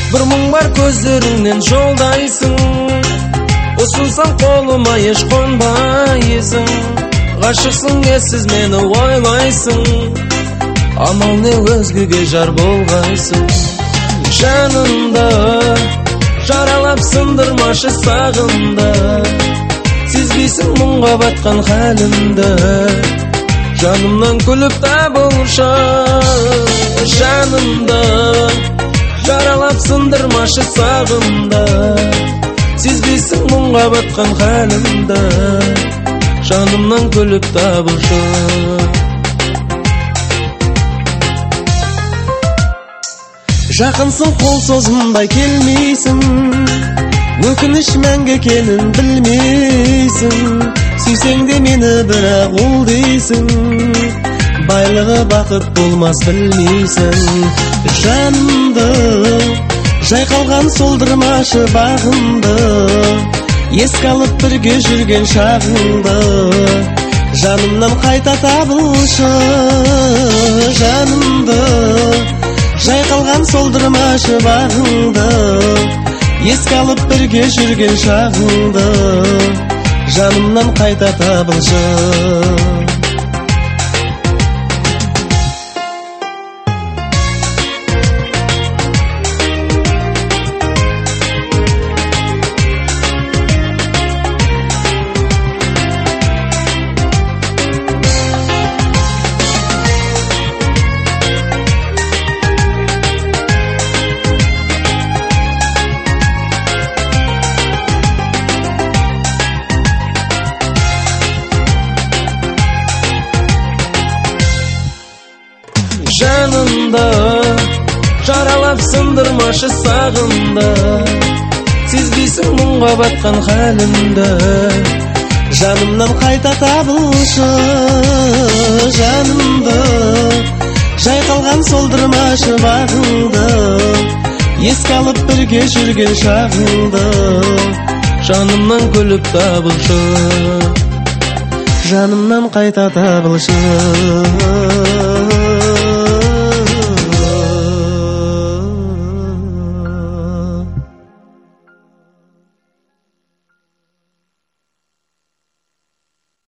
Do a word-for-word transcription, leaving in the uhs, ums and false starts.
Bir мұң бар көздеріңнен жолдайсың, ұсынсам қолыма еш қонбайсың. Ғашықсың ессіз мені ойлайсың, амал не өзгеге жар болғайсың. Жанымда жаралап сындырмашы сағымда, сезбейсің мұңға батқан халімді. Жанымнан күліп табылшы, жанымда жаралап сындырмашы сағымда, сезбейсің мұңға батқан халімді. Жанымнан күліп табылшы. Жақынсың қол созымдай келмейсің, өкініш мәңгі екенін білмейсің. Сүйсең де мені бірақ ол дейсің, байлығы бақыт болмас білмейсің. Жанымды жайқалған солдырмашы бағымды, еске алып бірге жүрген шағыңды. Жанымнан қайта табылшы, жанымды жайқалған солдырмашы бағыңды, еске алып бірге жүрген шағыңды. Жанымнан қайта табылшы. Жанымда жаралап сындырмашы сағымда, сезбейсің мұңға батқан халімді. Жанымнан қайта табылшы, жанымды жайқалған солдырмашы бағыңды, еске алып бірге жүрген шағыңды. Жанымнан күліп табылшы, жанымнан қайта табылшы.